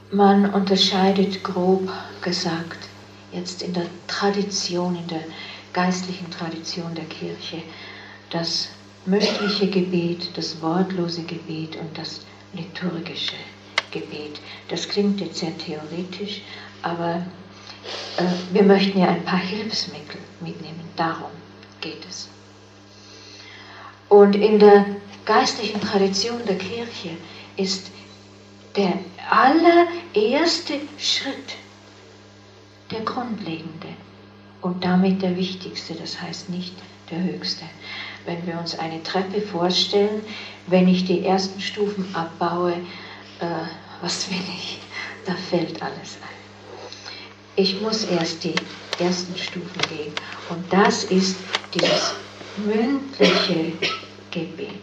Man unterscheidet grob gesagt jetzt in der Tradition, in der geistlichen Tradition der Kirche, das mündliche Gebet, das wortlose Gebet und das liturgische Gebet. Das klingt jetzt sehr theoretisch, aber wir möchten ja ein paar Hilfsmittel mitnehmen, darum geht es. Und in der geistlichen Tradition der Kirche ist der allererste Schritt der grundlegende und damit der wichtigste, das heißt nicht der höchste. Wenn wir uns eine Treppe vorstellen, wenn ich die ersten Stufen abbaue, was will ich? Da fällt alles ein. Ich muss erst die ersten Stufen gehen und das ist dieses mündliche Gebet.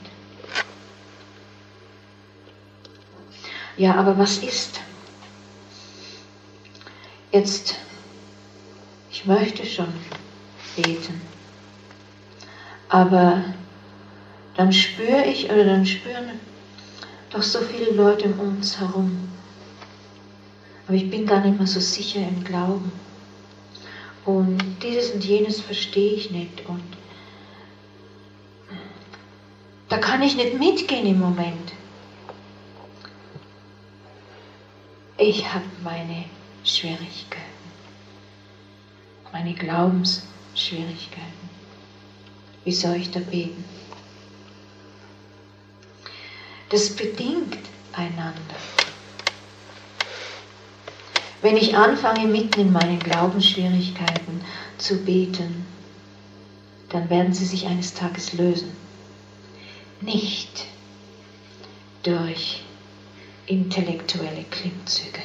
Ja, aber was ist? Jetzt, ich möchte schon beten, aber dann spüre ich, oder dann spüren doch so viele Leute um uns herum. Aber ich bin gar nicht mehr so sicher im Glauben. Und dieses und jenes verstehe ich nicht. Und da kann ich nicht mitgehen im Moment. Ich habe meine Schwierigkeiten, meine Glaubensschwierigkeiten. Wie soll ich da beten? Das bedingt einander. Wenn ich anfange, mitten in meinen Glaubensschwierigkeiten zu beten, dann werden sie sich eines Tages lösen. Nicht durch intellektuelle Klimmzüge.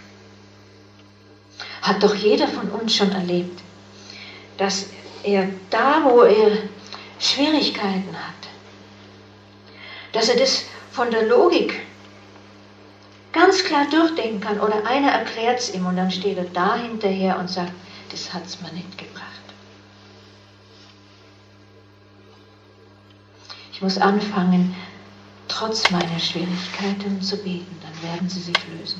Hat doch jeder von uns schon erlebt, dass er da, wo er Schwierigkeiten hat, dass er das von der Logik ganz klar durchdenken kann oder einer erklärt es ihm und dann steht er da hinterher und sagt, das hat es mir nicht gebracht. Ich muss anfangen, trotz meiner Schwierigkeiten zu beten, dann werden sie sich lösen.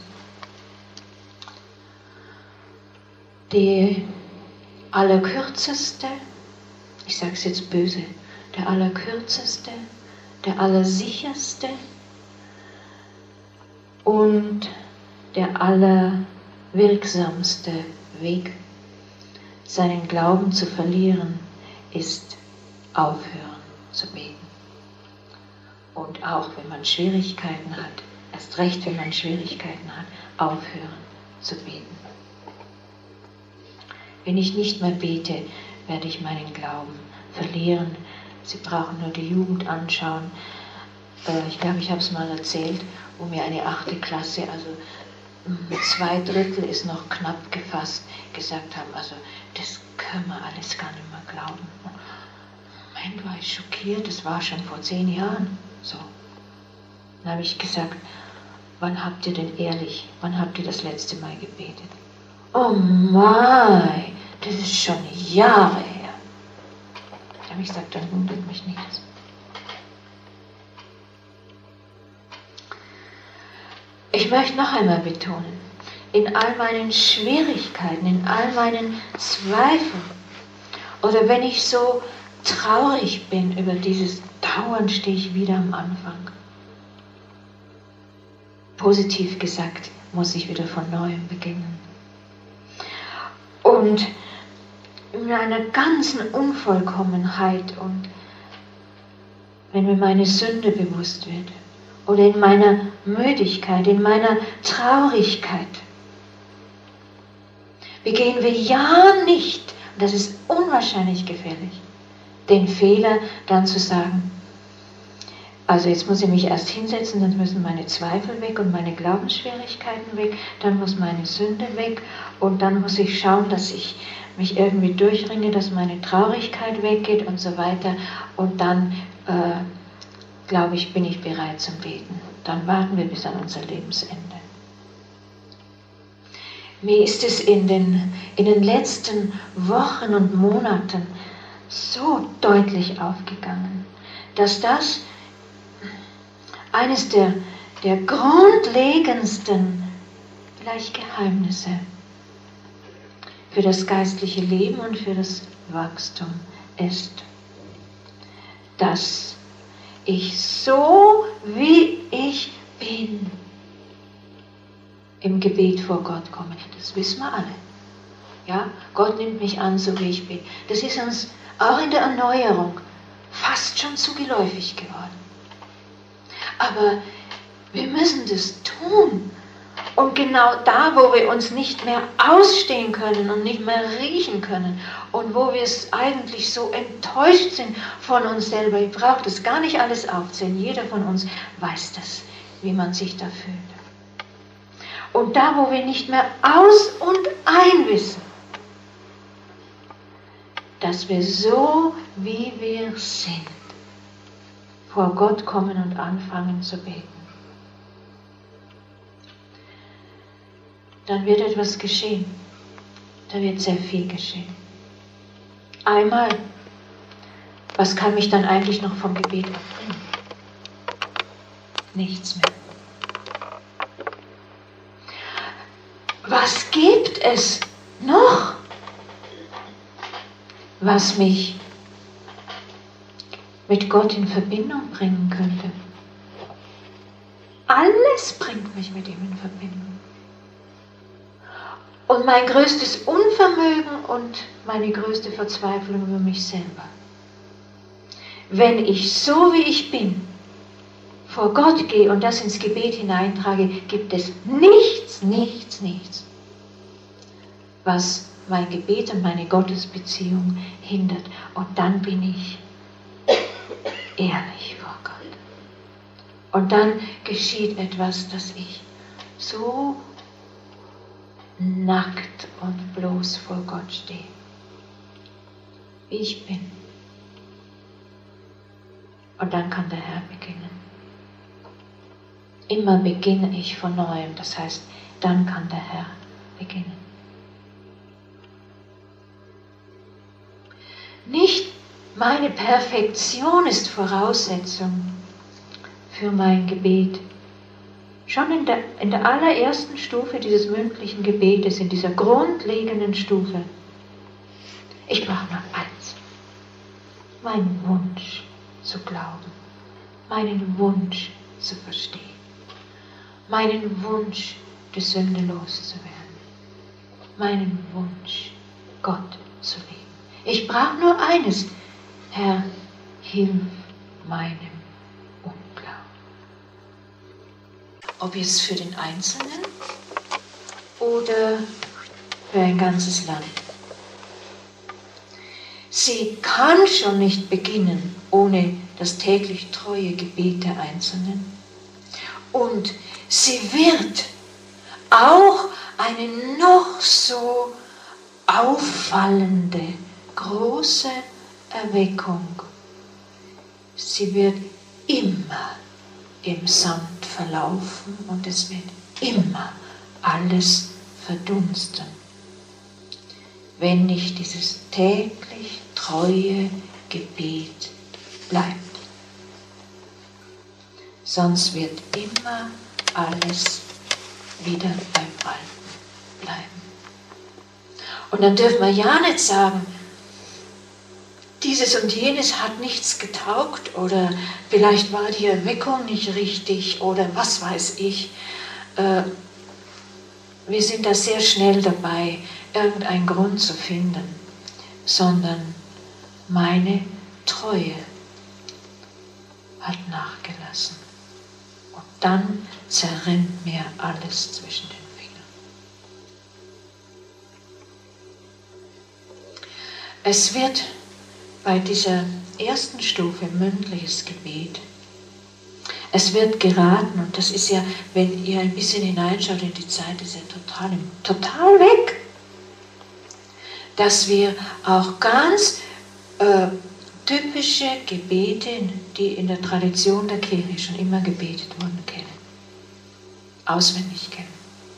Die allerkürzeste, ich sage es jetzt böse, der allerkürzeste, der allersicherste und der allerwirksamste Weg, seinen Glauben zu verlieren, ist aufhören zu beten. Und auch wenn man Schwierigkeiten hat, erst recht wenn man Schwierigkeiten hat, aufhören zu beten. Wenn ich nicht mehr bete, werde ich meinen Glauben verlieren. Sie brauchen nur die Jugend anschauen. Ich glaube, ich habe es mal erzählt, wo mir eine 8. Klasse, also 2/3 ist noch knapp gefasst, gesagt haben, also das können wir alles gar nicht mehr glauben. Moment, war ich schockiert, das war schon vor 10 Jahren so. Dann habe ich gesagt, wann habt ihr denn ehrlich, wann habt ihr das letzte Mal gebetet? Oh mein, das ist schon Jahre her. Da habe ich gesagt, dann wundert mich nichts. Ich möchte noch einmal betonen, in all meinen Schwierigkeiten, in all meinen Zweifeln oder wenn ich so traurig bin über dieses Dauernd stehe ich wieder am Anfang. Positiv gesagt, muss ich wieder von Neuem beginnen. Und in einer ganzen Unvollkommenheit und wenn mir meine Sünde bewusst wird oder in meiner Müdigkeit, in meiner Traurigkeit, begehen wir ja nicht, und das ist unwahrscheinlich gefährlich, den Fehler dann zu sagen, also jetzt muss ich mich erst hinsetzen, dann müssen meine Zweifel weg und meine Glaubensschwierigkeiten weg, dann muss meine Sünde weg und dann muss ich schauen, dass ich mich irgendwie durchringe, dass meine Traurigkeit weggeht und so weiter und dann, glaube ich, bin ich bereit zum Beten. Dann warten wir bis an unser Lebensende. Mir ist es in den letzten Wochen und Monaten so deutlich aufgegangen, dass das eines der grundlegendsten gleich Geheimnisse für das geistliche Leben und für das Wachstum ist, dass ich so, wie ich bin, im Gebet vor Gott komme. Das wissen wir alle. Ja? Gott nimmt mich an, so wie ich bin. Das ist uns auch in der Erneuerung fast schon zu geläufig geworden. Aber wir müssen das tun. Und genau da, wo wir uns nicht mehr ausstehen können und nicht mehr riechen können und wo wir es eigentlich so enttäuscht sind von uns selber, ich brauche das gar nicht alles aufzählen, jeder von uns weiß das, wie man sich da fühlt. Und da, wo wir nicht mehr aus und ein wissen, dass wir so, wie wir sind, vor Gott kommen und anfangen zu beten. Dann wird etwas geschehen. Da wird sehr viel geschehen. Einmal, was kann mich dann eigentlich noch vom Gebet abbringen? Nichts mehr. Was gibt es noch, was mich mit Gott in Verbindung bringen könnte? Alles bringt mich mit ihm in Verbindung. Und mein größtes Unvermögen und meine größte Verzweiflung über mich selber. Wenn ich so wie ich bin vor Gott gehe und das ins Gebet hineintrage, gibt es nichts, was mein Gebet und meine Gottesbeziehung hindert. Und dann bin ich ehrlich vor Gott. Und dann geschieht etwas, dass ich so nackt und bloß vor Gott stehe, wie ich bin. Und dann kann der Herr beginnen. Immer beginne ich von Neuem, das heißt, dann kann der Herr beginnen. Nicht meine Perfektion ist Voraussetzung für mein Gebet. Schon in der allerersten Stufe dieses mündlichen Gebetes, in dieser grundlegenden Stufe, ich brauche nur eins, meinen Wunsch zu glauben, meinen Wunsch zu verstehen, meinen Wunsch, die Sünde loszuwerden, meinen Wunsch, Gott zu lieben. Ich brauche nur eines, Herr, hilf meinem Unglauben. Ob jetzt für den Einzelnen oder für ein ganzes Land. Sie kann schon nicht beginnen ohne das täglich treue Gebet der Einzelnen. Und sie wird auch eine noch so auffallende, große Erweckung. Sie wird immer im Sand verlaufen und es wird immer alles verdunsten, wenn nicht dieses täglich treue Gebet bleibt. Sonst wird immer alles wieder beim Alten bleiben. Und dann dürfen wir ja nicht sagen, dieses und jenes hat nichts getaugt oder vielleicht war die Erweckung nicht richtig oder was weiß ich. Wir sind da sehr schnell dabei, irgendeinen Grund zu finden, sondern meine Treue hat nachgelassen. Und dann zerrinnt mir alles zwischen den Fingern. Es wird bei dieser ersten Stufe mündliches Gebet, es wird geraten, und das ist ja, wenn ihr ein bisschen hineinschaut in die Zeit, ist ja total weg, dass wir auch ganz typische Gebete, die in der Tradition der Kirche schon immer gebetet wurden, kennen. Auswendig kennen.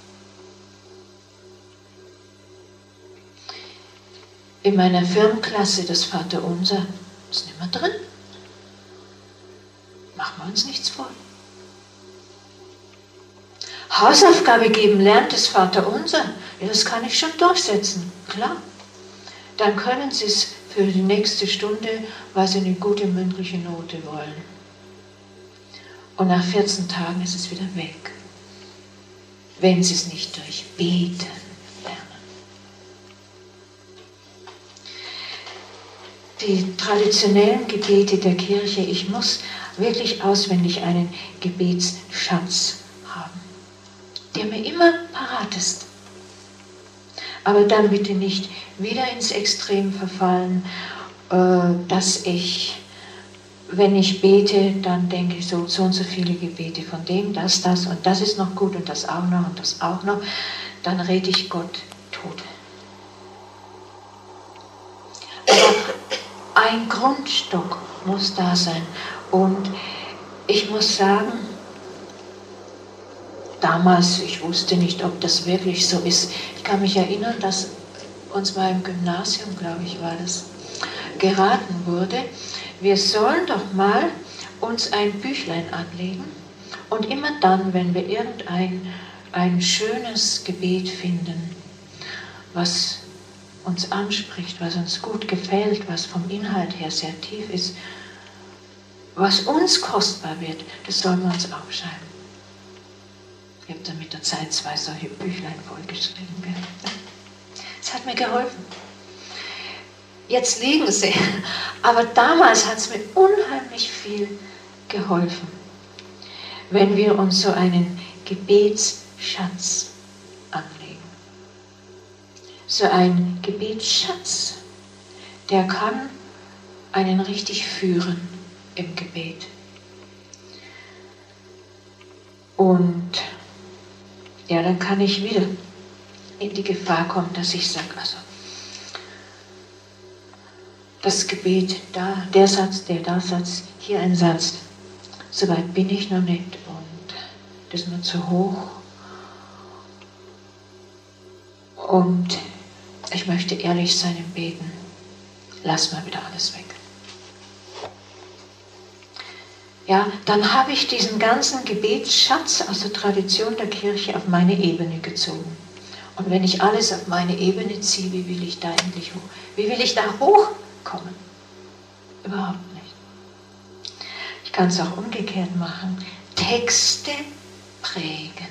In meiner Firmenklasse, das Vaterunser, ist nicht mehr drin. Machen wir uns nichts vor. Hausaufgabe geben, lernt das Vaterunser. Ja, das kann ich schon durchsetzen, klar. Dann können Sie es für die nächste Stunde, weil Sie eine gute mündliche Note wollen. Und nach 14 Tagen ist es wieder weg, wenn Sie es nicht durch Beten lernen. Die traditionellen Gebete der Kirche, ich muss wirklich auswendig einen Gebetsschatz haben, der mir immer parat ist. Aber dann bitte nicht wieder ins Extrem verfallen, dass ich, wenn ich bete, dann denke ich so und so viele Gebete von dem, das und das ist noch gut und das auch noch und das auch noch. Dann rede ich Gott tot. Aber ein Grundstock muss da sein. Und ich muss sagen, damals, ich wusste nicht, ob das wirklich so ist. Ich kann mich erinnern, dass uns mal im Gymnasium, glaube ich, war das, geraten wurde, wir sollen doch mal uns ein Büchlein anlegen und immer dann, wenn wir ein schönes Gebet finden, was uns anspricht, was uns gut gefällt, was vom Inhalt her sehr tief ist, was uns kostbar wird, das sollen wir uns aufschreiben. Ich habe dann mit der Zeit 2 solche Büchlein vollgeschrieben. Es hat mir geholfen. Jetzt liegen sie, aber damals hat es mir unheimlich viel geholfen, wenn wir uns so einen Gebetsschatz anlegen. So ein Gebetsschatz, der kann einen richtig führen im Gebet. Und ja, dann kann ich wieder in die Gefahr kommen, dass ich sage, also das Gebet, da, der Satz, der Satz, hier ein Satz, soweit bin ich noch nicht und das ist mir zu hoch. Und ich möchte ehrlich sein im Beten. Lass mal wieder alles weg. Ja, dann habe ich diesen ganzen Gebetsschatz aus der Tradition der Kirche auf meine Ebene gezogen. Und wenn ich alles auf meine Ebene ziehe, wie will ich da endlich hoch? Wie will ich da hochkommen? Überhaupt nicht. Ich kann es auch umgekehrt machen. Texte prägen.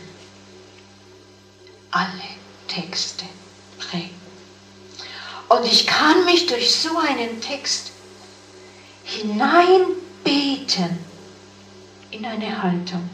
Alle Texte prägen. Und ich kann mich durch so einen Text hineinbeten in eine Haltung.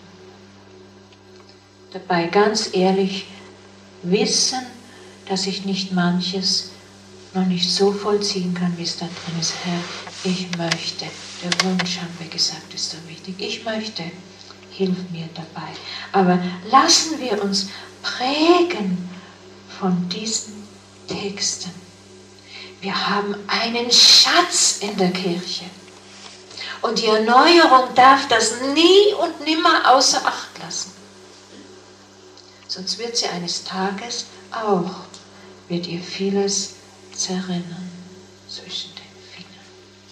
Dabei ganz ehrlich wissen, dass ich nicht manches noch nicht so vollziehen kann, wie es da drin ist. Herr, ich möchte, der Wunsch, haben wir gesagt, ist so wichtig. Ich möchte, hilf mir dabei. Aber lassen wir uns prägen von diesen Texten. Wir haben einen Schatz in der Kirche. Und die Erneuerung darf das nie und nimmer außer Acht lassen. Sonst wird sie eines Tages auch, wird ihr vieles zerrinnen zwischen den Fingern.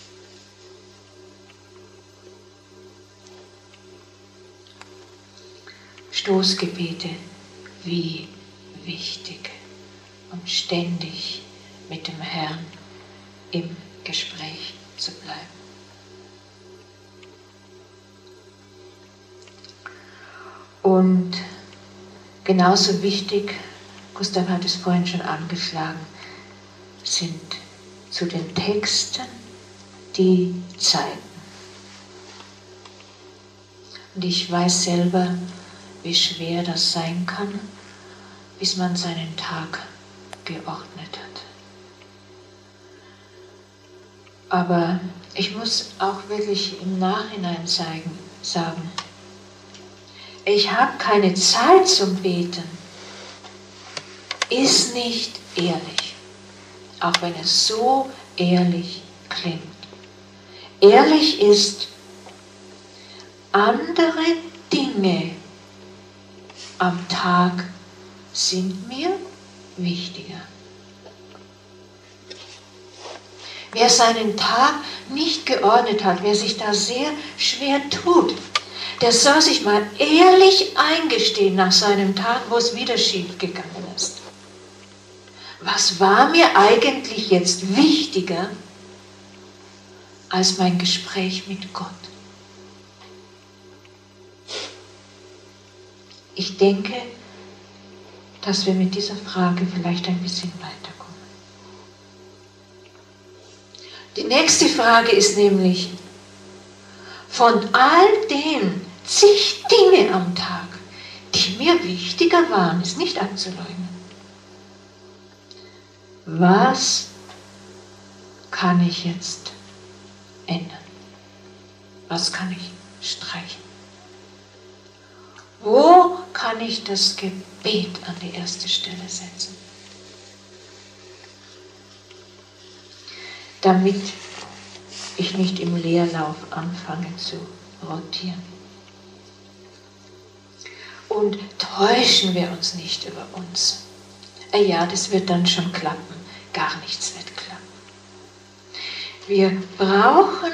Stoßgebete, wie wichtig und ständig mit dem Herrn im Gespräch zu bleiben. Und genauso wichtig, Gustav hat es vorhin schon angeschlagen, sind zu den Texten die Zeiten. Und ich weiß selber, wie schwer das sein kann, bis man seinen Tag geordnet hat. Aber ich muss auch wirklich im Nachhinein sagen, ich habe keine Zeit zum Beten, ist nicht ehrlich, auch wenn es so ehrlich klingt. Ehrlich ist, andere Dinge am Tag sind mir wichtiger. Wer seinen Tag nicht geordnet hat, wer sich da sehr schwer tut, der soll sich mal ehrlich eingestehen nach seinem Tag, wo es wieder schief gegangen ist. Was war mir eigentlich jetzt wichtiger als mein Gespräch mit Gott? Ich denke, dass wir mit dieser Frage vielleicht ein bisschen weiterkommen. Die nächste Frage ist nämlich, von all den zig Dinge am Tag, die mir wichtiger waren, ist nicht abzuleugnen. Was kann ich jetzt ändern? Was kann ich streichen? Wo kann ich das Gebet an die erste Stelle setzen? Damit ich nicht im Leerlauf anfange zu rotieren. Und täuschen wir uns nicht über uns. Ja, das wird dann schon klappen. Gar nichts wird klappen. Wir brauchen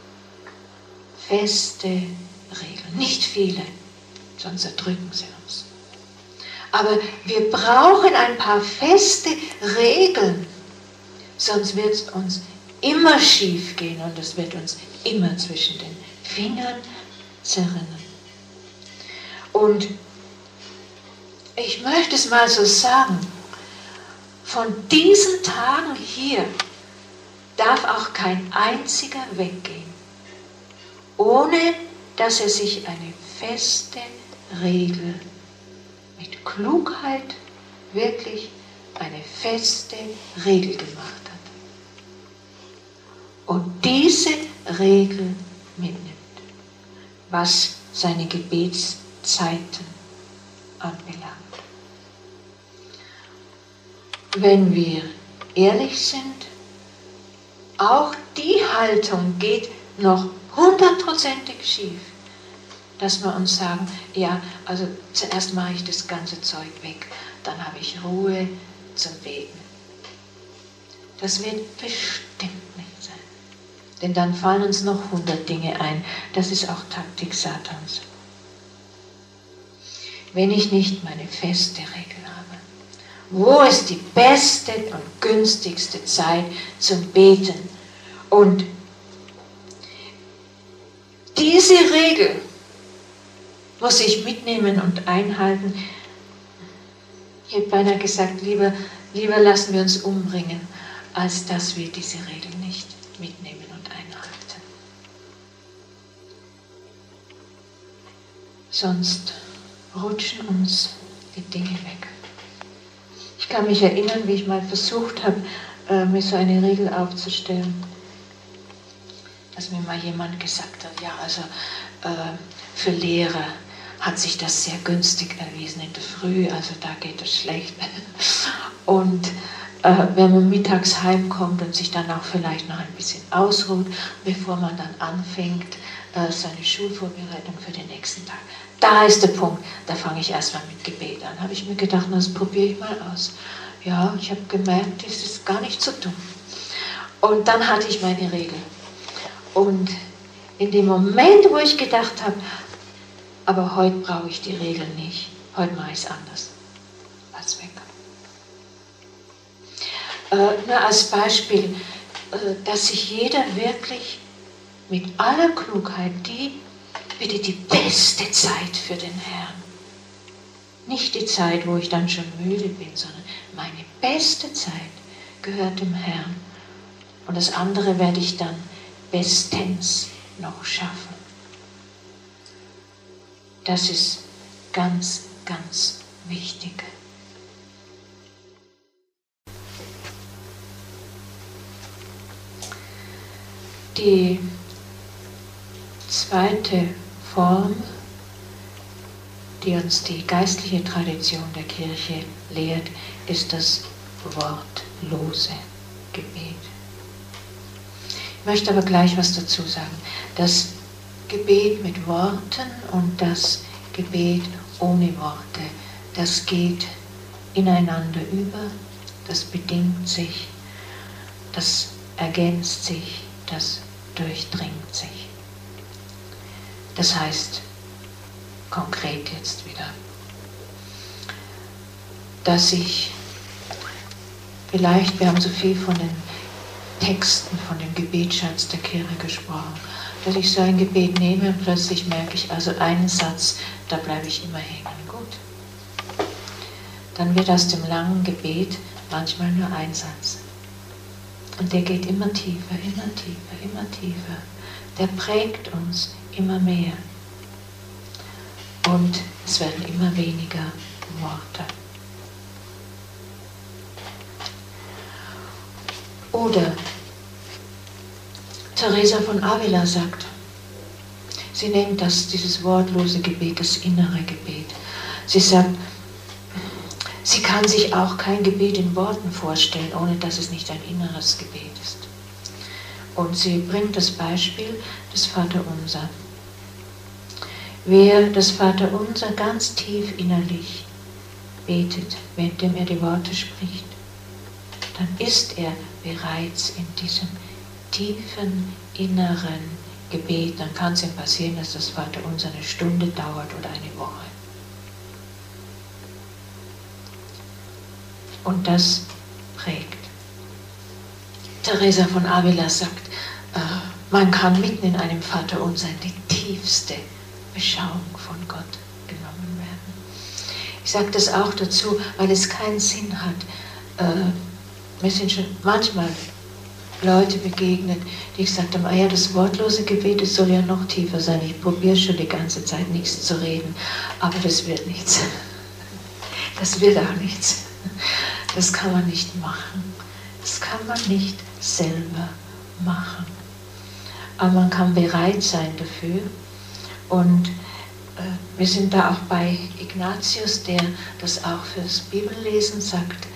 feste Regeln. Nicht viele, sonst erdrücken sie uns. Aber wir brauchen ein paar feste Regeln, sonst wird es uns immer schief gehen und es wird uns immer zwischen den Fingern zerrinnen. Und ich möchte es mal so sagen, von diesen Tagen hier darf auch kein einziger weggehen, ohne dass er sich eine feste Regel mit Klugheit, wirklich eine feste Regel gemacht hat. Und diese Regel mitnimmt, was seine Gebetszeiten anbelangt. Wenn wir ehrlich sind, auch die Haltung geht noch 100%ig schief, dass wir uns sagen, ja, also zuerst mache ich das ganze Zeug weg, dann habe ich Ruhe zum Beten. Das wird bestimmt nicht sein. Denn dann fallen uns noch 100 Dinge ein. Das ist auch Taktik Satans. Wenn ich nicht meine feste Regel habe, wo ist die beste und günstigste Zeit zum Beten? Und diese Regel muss ich mitnehmen und einhalten. Ich hätte beinahe gesagt, lieber lassen wir uns umbringen, als dass wir diese Regel nicht mitnehmen und einhalten. Sonst rutschen uns die Dinge weg. Ich kann mich erinnern, wie ich mal versucht habe, mir so eine Regel aufzustellen, dass mir mal jemand gesagt hat, ja, also für Lehrer hat sich das sehr günstig erwiesen in der Früh, also da geht es schlecht. Und wenn man mittags heimkommt und sich dann auch vielleicht noch ein bisschen ausruht, bevor man dann anfängt, seine Schulvorbereitung für den nächsten Tag. Da ist der Punkt, da fange ich erstmal mit Gebet an. Habe ich mir gedacht, das probiere ich mal aus. Ja, ich habe gemerkt, das ist gar nicht so dumm. Und dann hatte ich meine Regel. Und in dem Moment, wo ich gedacht habe, aber heute brauche ich die Regel nicht, heute mache ich es anders, war es weg. Nur als Beispiel, dass sich jeder wirklich mit aller Klugheit bitte die beste Zeit für den Herrn. Nicht die Zeit, wo ich dann schon müde bin, sondern meine beste Zeit gehört dem Herrn. Und das andere werde ich dann bestens noch schaffen. Das ist ganz, ganz wichtig. Die zweite Form, die uns die geistliche Tradition der Kirche lehrt, ist das wortlose Gebet. Ich möchte aber gleich was dazu sagen. Das Gebet mit Worten und das Gebet ohne Worte, das geht ineinander über, das bedingt sich, das ergänzt sich, das durchdringt sich. Das heißt, konkret jetzt wieder, dass ich vielleicht, wir haben so viel von den Texten, von dem Gebetsschatz der Kirche gesprochen, dass ich so ein Gebet nehme und plötzlich merke ich, also einen Satz, da bleibe ich immer hängen. Gut. Dann wird aus dem langen Gebet manchmal nur ein Satz. Und der geht immer tiefer, immer tiefer, immer tiefer. Der prägt uns immer mehr. Und es werden immer weniger Worte. Oder Teresa von Avila sagt, sie nennt dieses wortlose Gebet das innere Gebet. Sie sagt, sie kann sich auch kein Gebet in Worten vorstellen, ohne dass es nicht ein inneres Gebet ist. Und sie bringt das Beispiel des Vaterunser. Wer das Vaterunser ganz tief innerlich betet, währenddem er die Worte spricht, dann ist er bereits in diesem tiefen inneren Gebet. Dann kann es ihm passieren, dass das Vaterunser eine Stunde dauert oder eine Woche. Und das prägt. Teresa von Avila sagt, man kann mitten in einem Vaterunser in die tiefste Beschauung von Gott genommen werden. Ich sage das auch dazu, weil es keinen Sinn hat. Mir sind schon manchmal Leute begegnet, die gesagt haben, ja, das wortlose Gebet, das soll ja noch tiefer sein. Ich probiere schon die ganze Zeit nichts zu reden, aber das wird nichts. Das wird auch nichts. Das kann man nicht machen. Das kann man nicht selber machen. Aber man kann bereit sein dafür. Und wir sind da auch bei Ignatius, der das auch fürs Bibellesen sagt,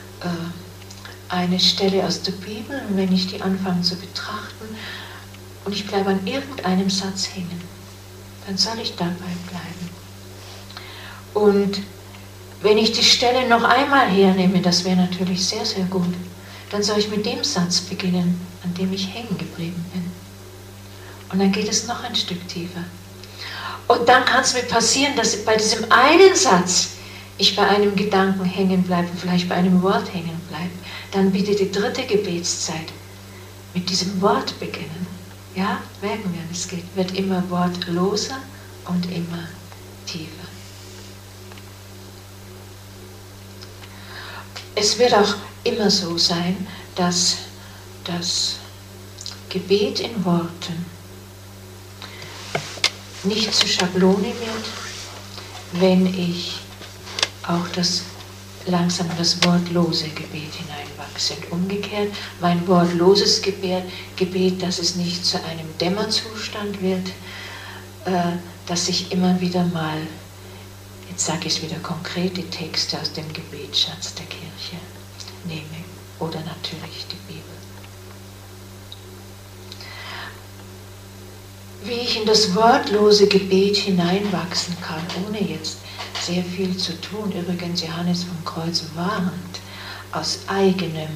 eine Stelle aus der Bibel, und wenn ich die anfange zu betrachten und ich bleibe an irgendeinem Satz hängen, dann soll ich dabei bleiben. Und wenn ich die Stelle noch einmal hernehme, das wäre natürlich sehr, sehr gut, dann soll ich mit dem Satz beginnen, an dem ich hängen geblieben bin. Und dann geht es noch ein Stück tiefer. Und dann kann es mir passieren, dass bei diesem einen Satz ich bei einem Gedanken hängen bleibe, vielleicht bei einem Wort hängen bleibe. Dann bitte die dritte Gebetszeit mit diesem Wort beginnen. Ja, merken wir, es wird immer wortloser und immer tiefer. Es wird auch immer so sein, dass das Gebet in Worten nicht zur Schablone wird, wenn ich auch langsam das wortlose Gebet hineinwachse. Und umgekehrt, mein wortloses Gebet, dass es nicht zu einem Dämmerzustand wird, dass ich immer wieder mal, jetzt sage ich es wieder konkret, die Texte aus dem Gebetsschatz der Kirche nehme oder natürlich die Bibel. Wie ich in das wortlose Gebet hineinwachsen kann, ohne jetzt sehr viel zu tun. Übrigens, Johannes vom Kreuz warnt aus eigenem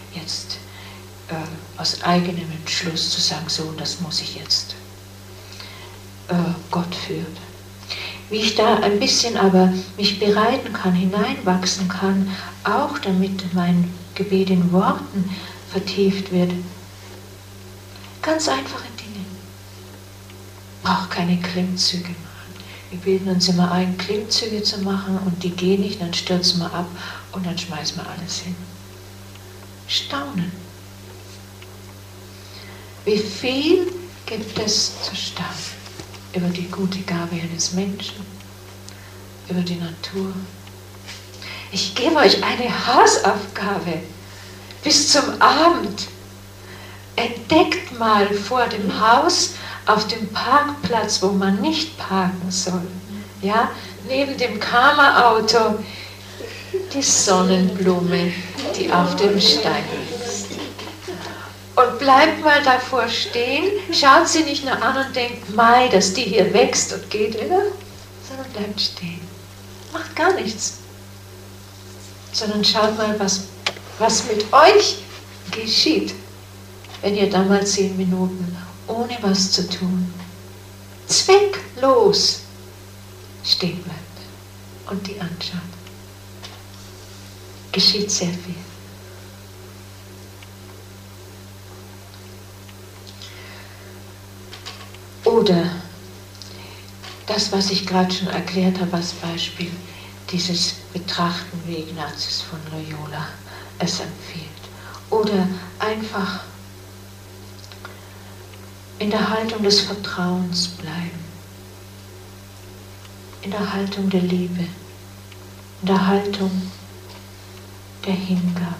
Entschluss zu sagen, so, das muss ich jetzt. Gott führt. Wie ich da ein bisschen aber mich bereiten kann, hineinwachsen kann, auch damit mein Gebet in Worten vertieft wird. Ganz einfache Dinge. Braucht keine Klimmzüge machen. Wir bilden uns immer ein, Klimmzüge zu machen und die gehen nicht, dann stürzen wir ab und dann schmeißen wir alles hin. Staunen. Wie viel gibt es zu staunen über die gute Gabe eines Menschen, über die Natur. Ich gebe euch eine Hausaufgabe bis zum Abend. Entdeckt mal vor dem Haus auf dem Parkplatz, wo man nicht parken soll, ja, neben dem Karma-Auto, die Sonnenblume, die auf dem Stein ist. Und bleibt mal davor stehen, schaut sie nicht nur an und denkt, Mai, dass die hier wächst und geht wieder, sondern bleibt stehen. Macht gar nichts. Sondern schaut mal, was mit euch geschieht, wenn ihr da mal 10 Minuten ohne was zu tun, zwecklos stehen bleibt und die anschaut. Geschieht sehr viel. Oder das, was ich gerade schon erklärt habe als Beispiel, dieses Betrachten, wie Ignatius von Loyola es empfiehlt. Oder einfach in der Haltung des Vertrauens bleiben, in der Haltung der Liebe, in der Haltung der Hingabe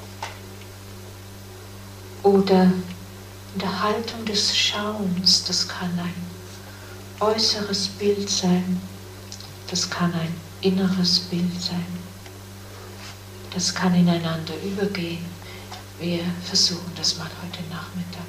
oder in der Haltung des Schauens. Das kann ein äußeres Bild sein, das kann ein inneres Bild sein, das kann ineinander übergehen. Wir versuchen das mal heute Nachmittag.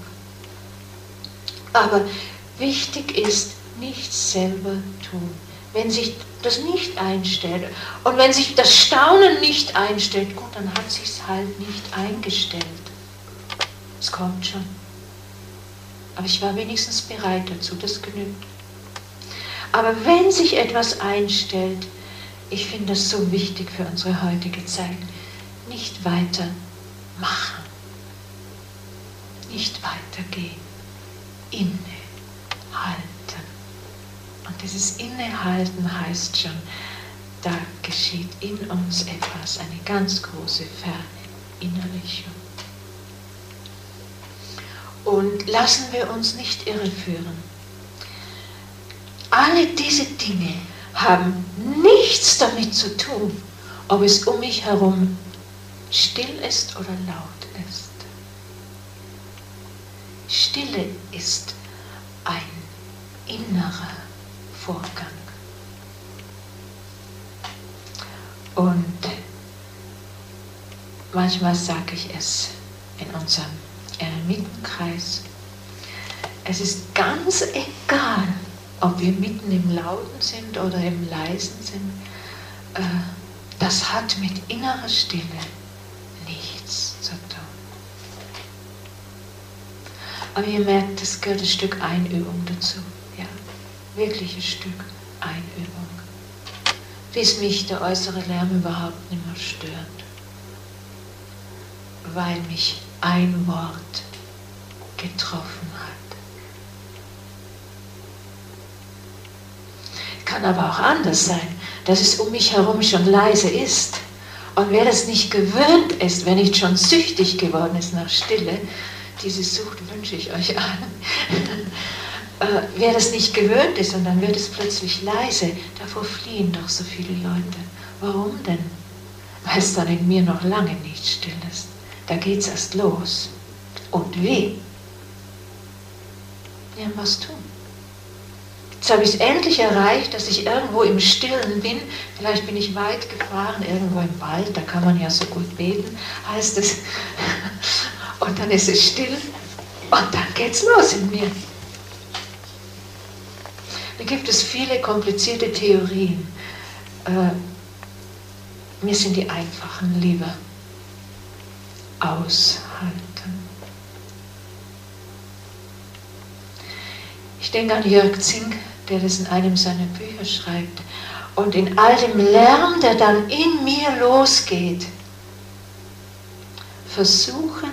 Aber wichtig ist, nichts selber tun. Wenn sich das nicht einstellt und wenn sich das Staunen nicht einstellt, gut, dann hat sich es halt nicht eingestellt. Es kommt schon. Aber ich war wenigstens bereit dazu, das genügt. Aber wenn sich etwas einstellt, ich finde das so wichtig für unsere heutige Zeit, nicht weiter machen, nicht weitergehen, innehalten. Und dieses Innehalten heißt schon, da geschieht in uns etwas, eine ganz große Verinnerlichung. Und lassen wir uns nicht irreführen. Alle diese Dinge haben nichts damit zu tun, ob es um mich herum still ist oder laut ist. Stille ist ein innerer Vorgang. Und manchmal sage ich es in unserem Eremitenkreis, es ist ganz egal, ob wir mitten im Lauten sind oder im Leisen sind, das hat mit innerer Stille nichts zu tun. Aber ihr merkt, es gehört ein Stück Einübung dazu. Ja, wirklich ein Stück Einübung. Bis mich der äußere Lärm überhaupt nicht mehr stört. Weil mich ein Wort getroffen hat. Kann aber auch anders sein, dass es um mich herum schon leise ist. Und wer das nicht gewöhnt ist, wer nicht schon süchtig geworden ist nach Stille, diese Sucht wünsche ich euch allen. Wer das nicht gewöhnt ist und dann wird es plötzlich leise, davor fliehen doch so viele Leute. Warum denn? Weil es dann in mir noch lange nicht still ist. Da geht es erst los. Und wie? Ja, was tun? Jetzt habe ich es endlich erreicht, dass ich irgendwo im Stillen bin. Vielleicht bin ich weit gefahren, irgendwo im Wald, da kann man ja so gut beten, heißt es. Und dann ist es still und dann geht's los in mir. Da gibt es viele komplizierte Theorien. Mir sind die einfachen lieber. Aushalten. Ich denke an Jörg Zink, der das in einem seiner Bücher schreibt. Und in all dem Lärm, der dann in mir losgeht, versuchen,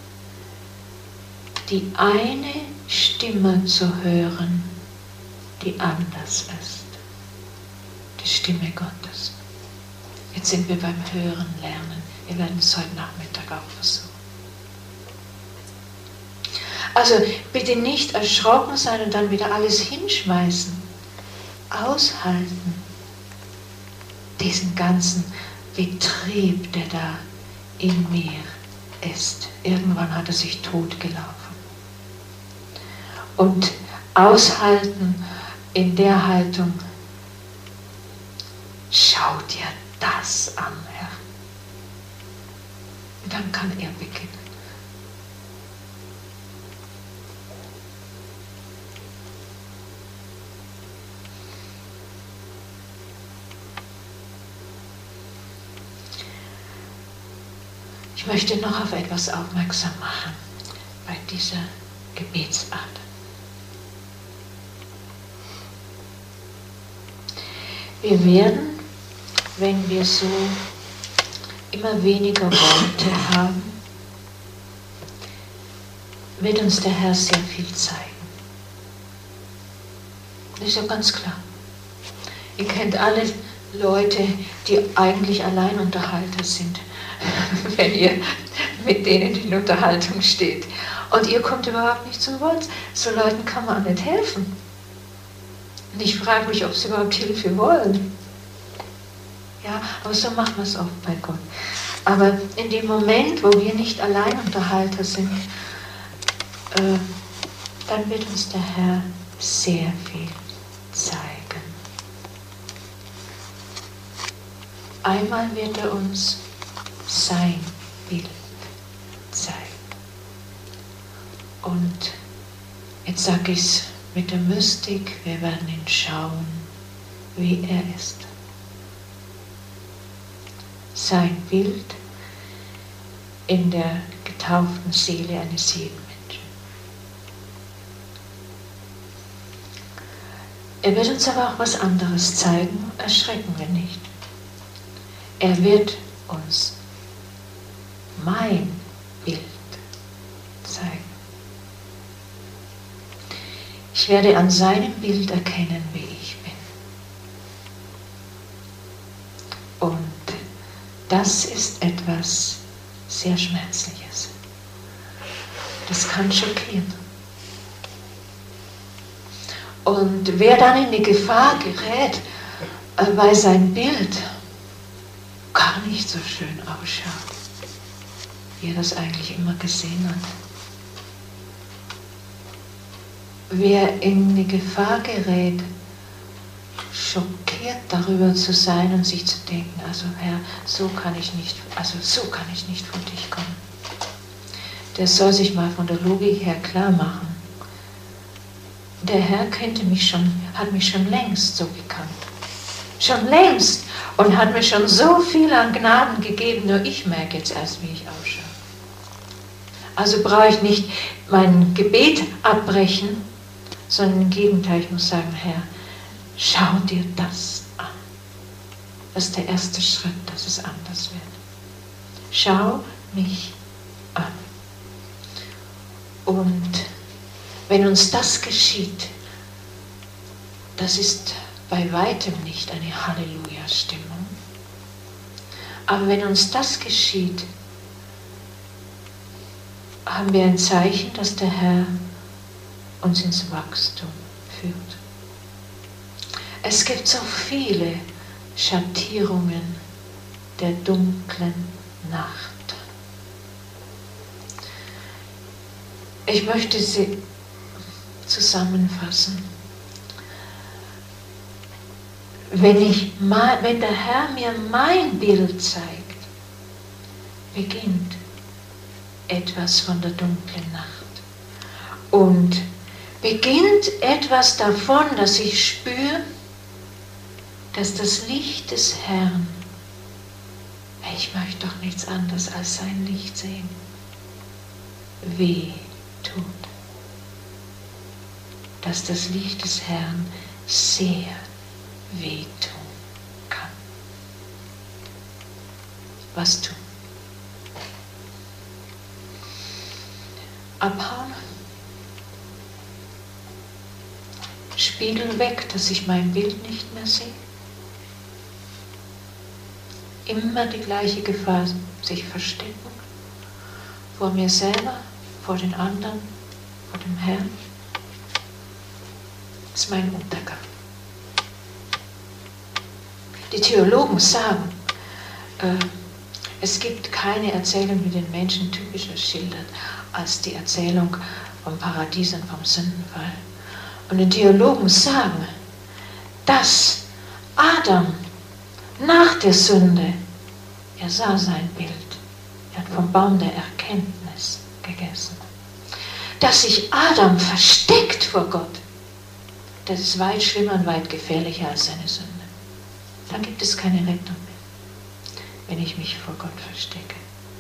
die eine Stimme zu hören, die anders ist. Die Stimme Gottes. Jetzt sind wir beim Hören, Lernen. Wir werden es heute Nachmittag auch versuchen. Also bitte nicht erschrocken sein und dann wieder alles hinschmeißen. Aushalten. Diesen ganzen Betrieb, der da in mir ist. Irgendwann hat er sich totgelaufen. Und aushalten in der Haltung, schau dir das an, Herr. Und dann kann er beginnen. Ich möchte noch auf etwas aufmerksam machen bei dieser Gebetsart. Wir werden, wenn wir so immer weniger Worte haben, wird uns der Herr sehr viel zeigen. Das ist ja ganz klar. Ihr kennt alle Leute, die eigentlich Alleinunterhalter sind, wenn ihr mit denen in Unterhaltung steht. Und ihr kommt überhaupt nicht zum Wort. So Leuten kann man nicht helfen. Und ich frage mich, ob sie überhaupt Hilfe wollen. Ja, aber so macht man es auch bei Gott. Aber in dem Moment, wo wir nicht Alleinunterhalter sind, dann wird uns der Herr sehr viel zeigen. Einmal wird er uns sein Bild zeigen. Und jetzt sage ich es mit der Mystik, wir werden ihn schauen, wie er ist. Sein Bild in der getauften Seele eines jeden Menschen. Er wird uns aber auch was anderes zeigen, erschrecken wir nicht. Er wird uns mein Bild zeigen. Ich werde an seinem Bild erkennen, wie ich bin. Und das ist etwas sehr Schmerzliches. Das kann schockieren. Und wer dann in die Gefahr gerät, weil sein Bild gar nicht so schön ausschaut, wie er das eigentlich immer gesehen hat. Wer in die Gefahr gerät, schockiert darüber zu sein und sich zu denken, also Herr, so kann ich nicht vor dich kommen. Der soll sich mal von der Logik her klar machen. Der Herr hat mich schon längst so gekannt. Schon längst. Und hat mir schon so viel an Gnaden gegeben, nur ich merke jetzt erst, wie ich ausschaue. Also brauche ich nicht mein Gebet abbrechen, sondern im Gegenteil, ich muss sagen, Herr, schau dir das an. Das ist der erste Schritt, dass es anders wird. Schau mich an. Und wenn uns das geschieht, das ist bei weitem nicht eine Halleluja-Stimmung. Aber wenn uns das geschieht, haben wir ein Zeichen, dass der Herr uns ins Wachstum führt. Es gibt so viele Schattierungen der dunklen Nacht. Ich möchte sie zusammenfassen. Wenn der Herr mir mein Bild zeigt, beginnt etwas von der dunklen Nacht. Und beginnt etwas davon, dass ich spüre, dass das Licht des Herrn, ich möchte doch nichts anderes als sein Licht sehen, weh tut. Dass das Licht des Herrn sehr wehtun kann. Was tun? Abhauen? Spiegel weg, dass ich mein Bild nicht mehr sehe? Immer die gleiche Gefahr, sich verstecken? Vor mir selber, vor den anderen, vor dem Herrn? Das ist mein Untergang. Die Theologen sagen, es gibt keine Erzählung, die den Menschen typischer schildert, als die Erzählung vom Paradies und vom Sündenfall. Und die Theologen sagen, dass Adam nach der Sünde, er sah sein Bild, er hat vom Baum der Erkenntnis gegessen, dass sich Adam versteckt vor Gott, das ist weit schlimmer und weit gefährlicher als seine Sünde. Dann gibt es keine Rettung mehr, wenn ich mich vor Gott verstecke.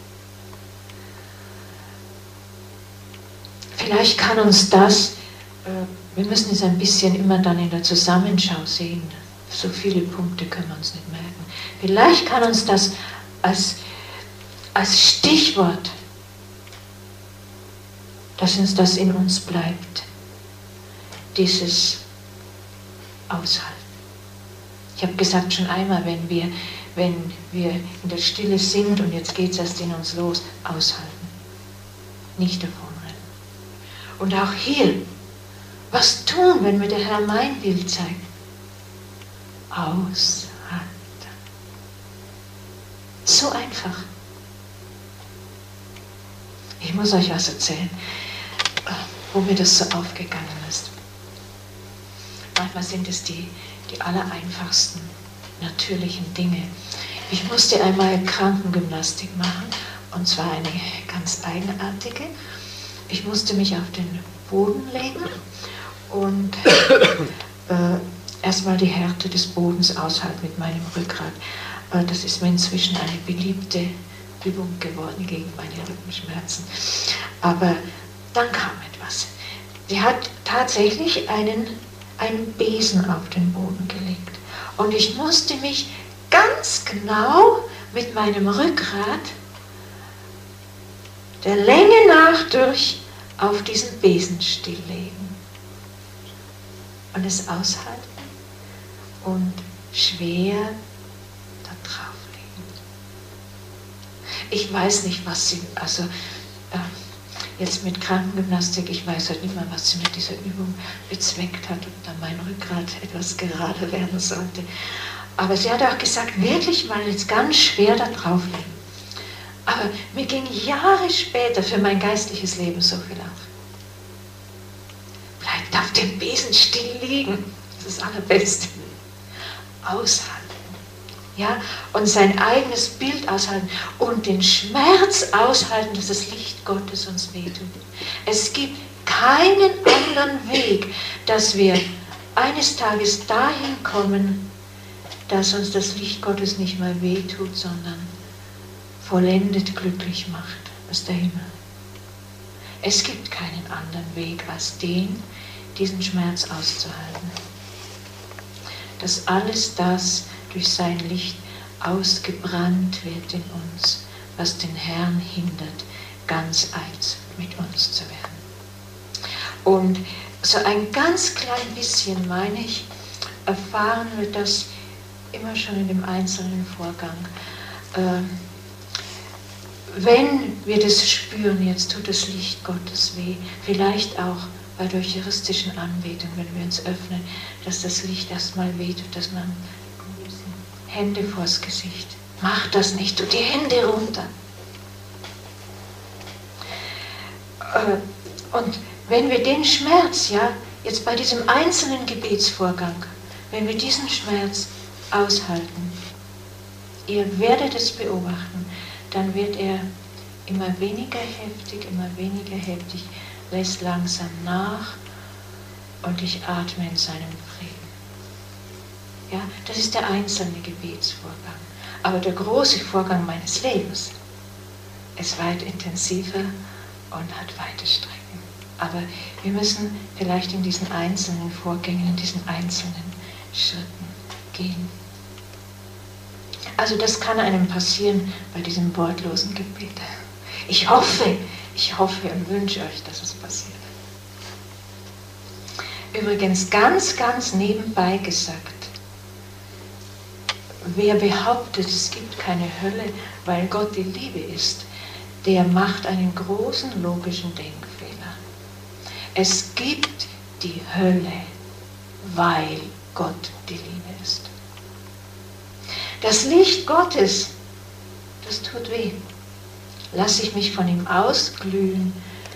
Vielleicht kann uns das, wir müssen es ein bisschen immer dann in der Zusammenschau sehen, so viele Punkte können wir uns nicht merken. Vielleicht kann uns das als Stichwort, dass uns das in uns bleibt, dieses Aushalten. Ich habe gesagt schon einmal, wenn wir in der Stille sind und jetzt geht es erst in uns los, aushalten. Nicht davonrennen. Und auch hier, was tun, wenn mir der Herr mein Bild zeigt? Aushalten. So einfach. Ich muss euch was erzählen, wo mir das so aufgegangen ist. Manchmal sind es die allereinfachsten, natürlichen Dinge. Ich musste einmal Krankengymnastik machen, und zwar eine ganz eigenartige. Ich musste mich auf den Boden legen und erstmal die Härte des Bodens aushalten mit meinem Rückgrat. Das ist mir inzwischen eine beliebte Übung geworden gegen meine Rückenschmerzen. Aber dann kam etwas. Sie hat tatsächlich einen Besen auf den Boden gelegt. Und ich musste mich ganz genau mit meinem Rückgrat der Länge nach durch auf diesen Besen stilllegen. Und es aushalten und schwer da drauf legen. Ich weiß nicht, was sie, jetzt mit Krankengymnastik, ich weiß halt nicht mehr, was sie mit dieser Übung bezweckt hat, ob da mein Rückgrat etwas gerader werden sollte. Aber sie hat auch gesagt, wirklich mal jetzt ganz schwer da drauf legen. Aber mir ging Jahre später für mein geistliches Leben so viel auf. Bleibt auf dem Besen still liegen, das ist das Allerbeste. Aushalten. Ja, und sein eigenes Bild aushalten und den Schmerz aushalten, dass das Licht Gottes uns wehtut. Es gibt keinen anderen Weg, dass wir eines Tages dahin kommen, dass uns das Licht Gottes nicht mehr wehtut, sondern vollendet glücklich macht. Das ist der Himmel. Es gibt keinen anderen Weg als diesen Schmerz auszuhalten. Dass alles das durch sein Licht ausgebrannt wird in uns, was den Herrn hindert, ganz eins mit uns zu werden. Und so ein ganz klein bisschen, meine ich, erfahren wir das immer schon in dem einzelnen Vorgang. Wenn wir das spüren, jetzt tut das Licht Gottes weh, vielleicht auch bei der eucharistischen Anbetung, wenn wir uns öffnen, dass das Licht erstmal wehtut, dass man Hände vors Gesicht. Mach das nicht, tu die Hände runter. Und wenn wir den Schmerz, ja, jetzt bei diesem einzelnen Gebetsvorgang, wenn wir diesen Schmerz aushalten, ihr werdet es beobachten, dann wird er immer weniger heftig, lässt langsam nach und ich atme in seinem Frieden. Ja, das ist der einzelne Gebetsvorgang. Aber der große Vorgang meines Lebens ist weit intensiver und hat weite Strecken. Aber wir müssen vielleicht in diesen einzelnen Vorgängen, in diesen einzelnen Schritten gehen. Also das kann einem passieren bei diesem wortlosen Gebet. Ich hoffe und wünsche euch, dass es passiert. Übrigens ganz, ganz nebenbei gesagt, wer behauptet, es gibt keine Hölle, weil Gott die Liebe ist, der macht einen großen logischen Denkfehler. Es gibt die Hölle, weil Gott die Liebe ist. Das Licht Gottes, das tut weh. Lasse ich mich von ihm ausglühen,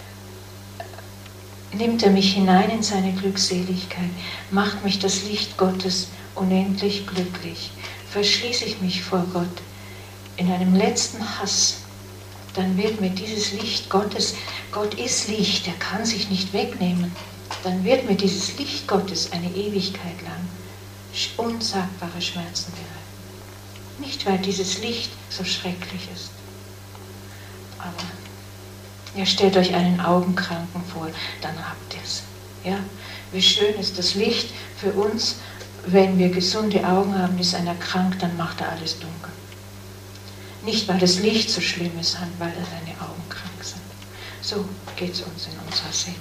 nimmt er mich hinein in seine Glückseligkeit, macht mich das Licht Gottes unendlich glücklich. Verschließe ich mich vor Gott in einem letzten Hass, dann wird mir dieses Licht Gottes, Gott ist Licht, er kann sich nicht wegnehmen, dann wird mir dieses Licht Gottes eine Ewigkeit lang unsagbare Schmerzen bereiten. Nicht, weil dieses Licht so schrecklich ist, aber ihr stellt euch einen Augenkranken vor, dann habt ihr es. Ja? Wie schön ist das Licht für uns, wenn wir gesunde Augen haben, ist einer krank, dann macht er alles dunkel. Nicht, weil das Licht so schlimm ist, sondern weil seine Augen krank sind. So geht es uns in unserer Seele.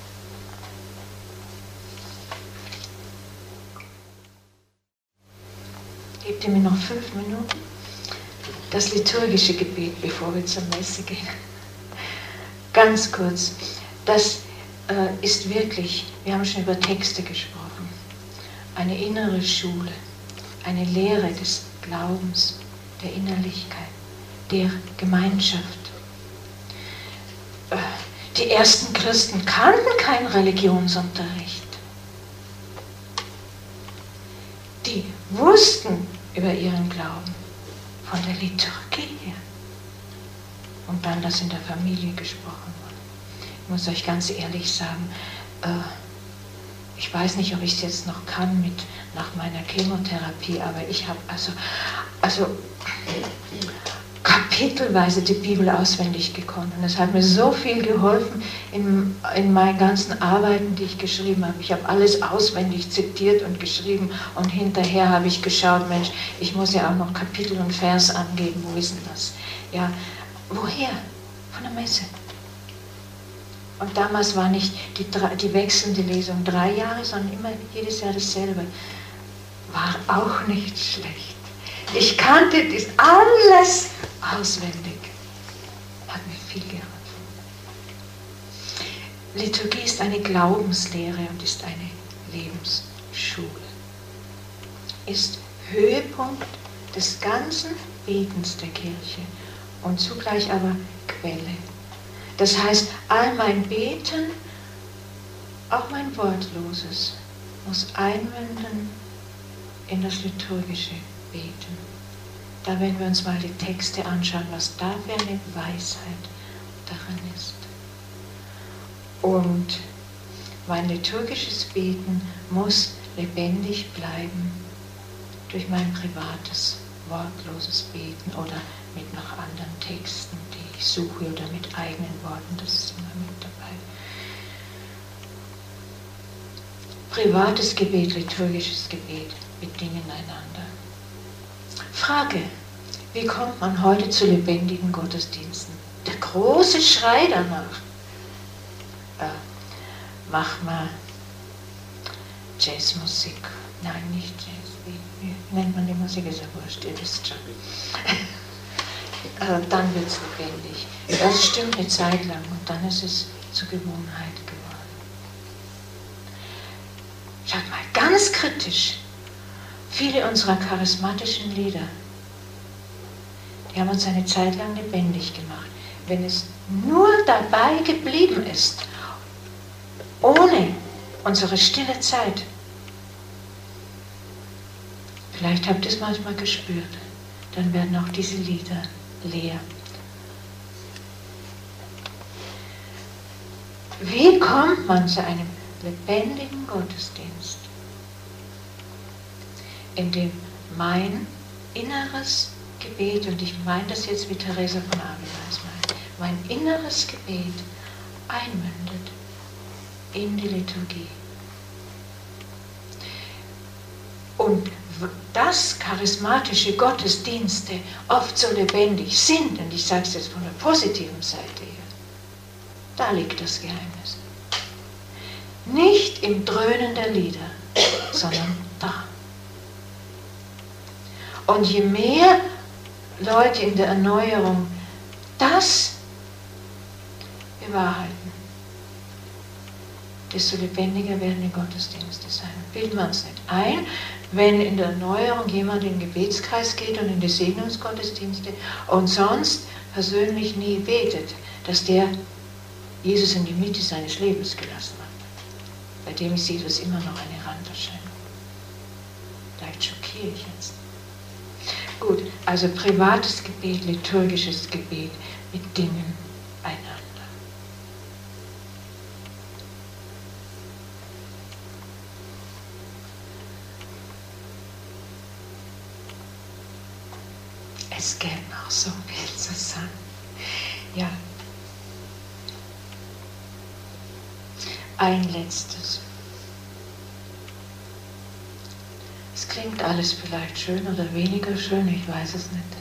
Gebt ihr mir noch 5 Minuten? Das liturgische Gebet, bevor wir zur Messe gehen. Ganz kurz. Das ist wirklich, wir haben schon über Texte gesprochen, eine innere Schule, eine Lehre des Glaubens, der Innerlichkeit, der Gemeinschaft. Die ersten Christen kannten keinen Religionsunterricht. Die wussten über ihren Glauben von der Liturgie her. Und dann, dass in der Familie gesprochen wurde. Ich muss euch ganz ehrlich sagen, ich weiß nicht, ob ich es jetzt noch kann nach meiner Chemotherapie, aber ich habe also kapitelweise die Bibel auswendig gekonnt. Und es hat mir so viel geholfen in meinen ganzen Arbeiten, die ich geschrieben habe. Ich habe alles auswendig zitiert und geschrieben und hinterher habe ich geschaut, Mensch, ich muss ja auch noch Kapitel und Vers angeben, wo ist denn das? Ja, woher? Von der Messe. Und damals war nicht die wechselnde Lesung 3 Jahre, sondern immer jedes Jahr dasselbe. War auch nicht schlecht. Ich kannte das alles auswendig. Hat mir viel geholfen. Liturgie ist eine Glaubenslehre und ist eine Lebensschule. Ist Höhepunkt des ganzen Betens der Kirche und zugleich aber Quelle. Das heißt, all mein Beten, auch mein Wortloses, muss einmünden in das liturgische Beten. Da werden wir uns mal die Texte anschauen, was da für eine Weisheit darin ist. Und mein liturgisches Beten muss lebendig bleiben durch mein privates, wortloses Beten oder mit noch anderen Texten, die ich suche, oder mit eigenen Worten, das ist immer mit dabei. Privates Gebet, liturgisches Gebet bedingen einander. Frage, wie kommt man heute zu lebendigen Gottesdiensten? Der große Schrei danach. Mach mal Jazzmusik. Nein, nicht Jazz. Wie nennt man die Musik? Ist ja wurscht, ihr wisst schon. Dann wird es lebendig. Das stimmt eine Zeit lang und dann ist es zur Gewohnheit geworden. Schaut mal, ganz kritisch. Viele unserer charismatischen Lieder, die haben uns eine Zeit lang lebendig gemacht. Wenn es nur dabei geblieben ist, ohne unsere stille Zeit, vielleicht habt ihr es manchmal gespürt, dann werden auch diese Lieder leer. Wie kommt man zu einem lebendigen Gottesdienst? Indem mein inneres Gebet, und ich meine das jetzt wie Theresa von Avignaz meint, mein inneres Gebet einmündet in die Liturgie. Und dass charismatische Gottesdienste oft so lebendig sind, und ich sage es jetzt von der positiven Seite her, da liegt das Geheimnis. Nicht im Dröhnen der Lieder, sondern da. Und je mehr Leute in der Erneuerung das bewahrheiten, desto lebendiger werden die Gottesdienste sein. Bilden wir uns nicht ein, wenn in der Erneuerung jemand in den Gebetskreis geht und in die Segnungsgottesdienste und sonst persönlich nie betet, dass der Jesus in die Mitte seines Lebens gelassen hat. Bei dem ist Jesus immer noch eine Randerscheinung. Vielleicht schockiere ich jetzt. Gut, also privates Gebet, liturgisches Gebet bedingen einander. Es gäbe noch so viel zu sagen. Ja. Ein letztes. klingt alles vielleicht schön oder weniger schön, ich weiß es nicht.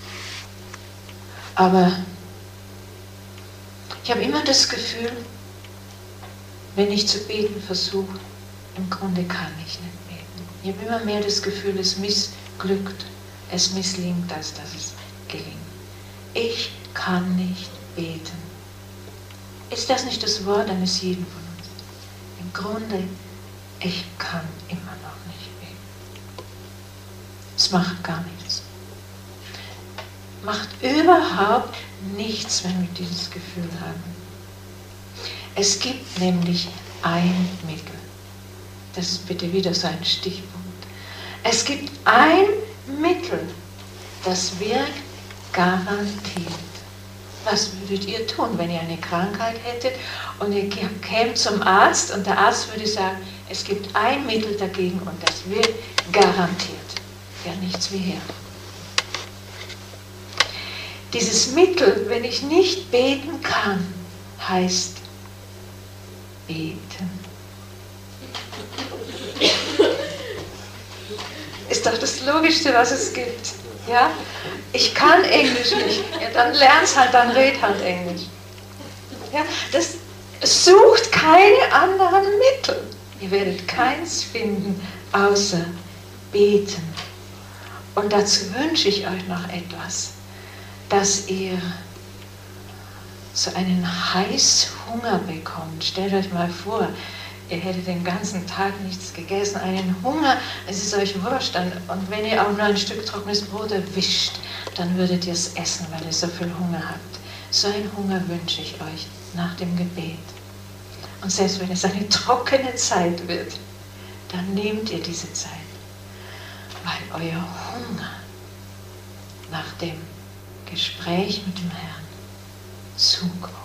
Aber ich habe immer das Gefühl, wenn ich zu beten versuche, im Grunde kann ich nicht beten. Ich habe immer mehr das Gefühl, es missglückt, es misslingt, als dass es gelingt. Ich kann nicht beten. Ist das nicht das Wort eines jeden von uns? Im Grunde, ich kann immer noch nicht beten. Es macht gar nichts. Macht überhaupt nichts, wenn wir dieses Gefühl haben. Es gibt nämlich ein Mittel. Das ist bitte wieder so ein Stichpunkt. Es gibt ein Mittel, das wirkt garantiert. Was würdet ihr tun, wenn ihr eine Krankheit hättet und ihr kämt zum Arzt und der Arzt würde sagen, es gibt ein Mittel dagegen und das wirkt garantiert. Ja, nichts wie her. Dieses Mittel, wenn ich nicht beten kann, heißt beten. Ist doch das Logischste, was es gibt. Ja? Ich kann Englisch nicht. Ja, dann lern's halt, dann red halt Englisch. Ja? Das sucht keine anderen Mittel. Ihr werdet keins finden, außer beten. Und dazu wünsche ich euch noch etwas, dass ihr so einen Heißhunger bekommt. Stellt euch mal vor, ihr hättet den ganzen Tag nichts gegessen, einen Hunger, es ist euch wurscht. Und wenn ihr auch nur ein Stück trockenes Brot erwischt, dann würdet ihr es essen, weil ihr so viel Hunger habt. So einen Hunger wünsche ich euch nach dem Gebet. Und selbst wenn es eine trockene Zeit wird, dann nehmt ihr diese Zeit, weil euer Hunger nach dem Gespräch mit dem Herrn zu groß